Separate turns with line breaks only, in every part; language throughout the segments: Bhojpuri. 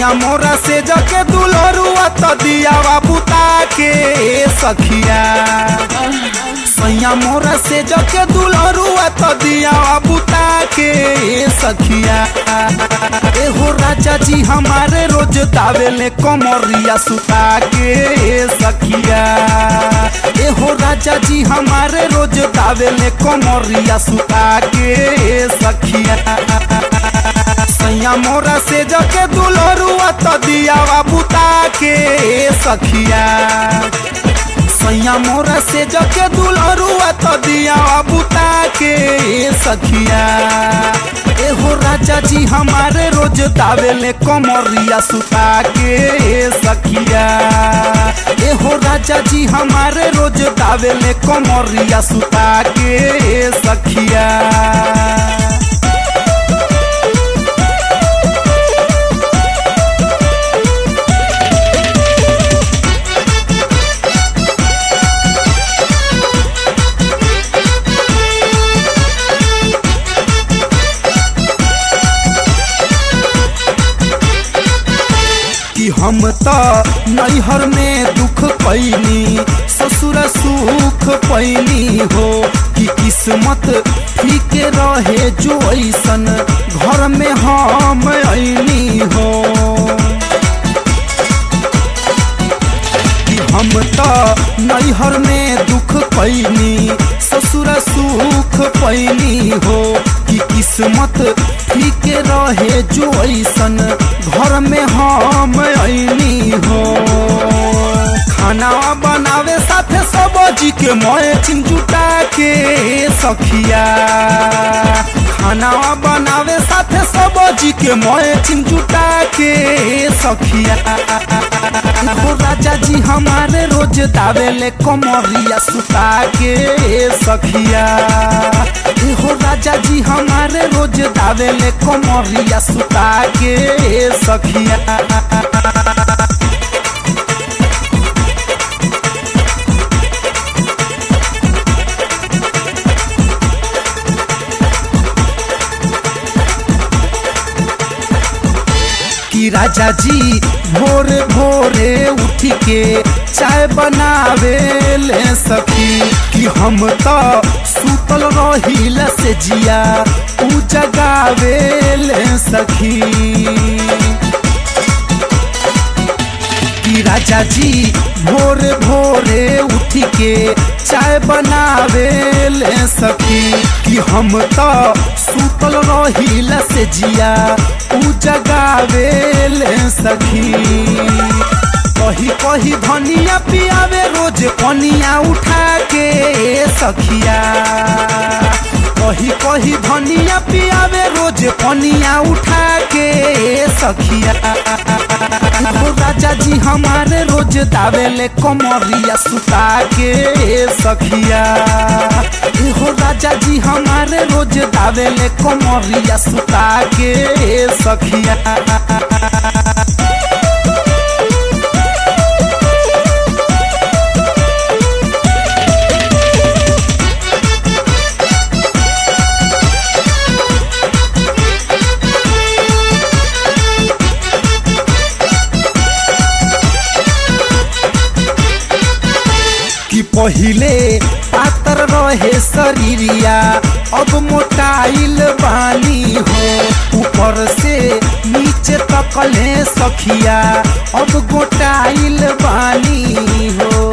सैया मोरा से जके दुलरुआ तो दियावा बुता के सखिया सैया मोरा से जके दुलरुआ तो दियावा बुता के सखिया। एहो राजा जी हमारे रोज दावेले कमरिया सुता के सखिया। एहो राजा जी हमारे रोज दावेले कमरिया सुता के सखिया। सैया मोरा से जके दुलरुआ तो दियावा बुता के सखिया। सैया मोरा से जके दुलरुआ तो दियावा बुता के सखिया। एहो राजा जी हमारे रोज दावेले कमरिया सुता के सखिया। एहो राजा जी हमारे रोज दावेले कमरिया सुता के सखिया। हम तो नैहर में दुख पैनी ससुर सुख पैनी हो कि किस्मत ठीक रहे जो ऐसन घर में हम ऐनी हो। कि हम तो नैहर में दुख पैनी ससुर सुख पैनी हो कि किस्मत ठीक रहे जो ऐसन घर में हम ऐनी हो। खाना बनावे साथे सब्जी के मैचिंग जुटा के सखिया। खाना बनावे साथे सब्जी के मैचिंग जुटा के सखिया। हो राजा जी हमारे रोज दावेले कमरिया सुता के सखिया। हो राजा जी हमारे रोज दावेले कमरिया सुता के सखिया। कि राजा जी भोरे भोरे उठ के चाय बनावे ले सखी। कि हम तो सुतल रहिल से जिया उ जगावे ले सखी। कि राजा जी भोरे भोरे उठ के चाय बनावे ले सखी। कि हम तो सुतल रहिल से जिया उ जगावे ले सखी। कही कही धनिया पियावे रोज पनिया उठा के सखिया। कही कही धनिया पियावे रोज पनिया उठा के सखिया। हो राजा जी हमारे रोज दावेले कमरिया सुता के सखिया। हो राजा जी हमारे रोज दावेले कमरिया सुता के सखिया। कि पहिले पातर रहे शरीरिया अब मोटाइल बानी हो। ऊपर से नीचे तकले सखिया अब गोटाइल बानी हो।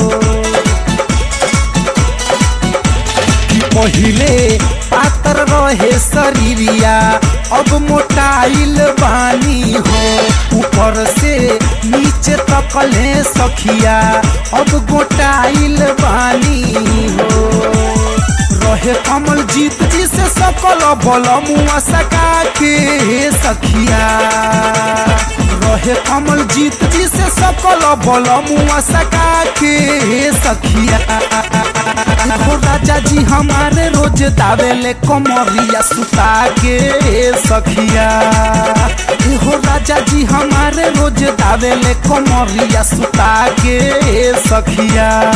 कि पहिले पातर रहे शरीरिया अब मोटाइल बानी हो। ऊपर से नीचे तकले सखिया अब गोटाइल बानी हो। रहे कमल जीत जी से सकल बल मुआ सका के सखिया। रहे कमल जीत जी से सकल बल मुआ सका के सखिया। हो राजा जी हमारे रोज दावेले कमरिया सुता के सखिया। हो राजा जी हमारे रोज दावेले कमरिया सुता के सखिया।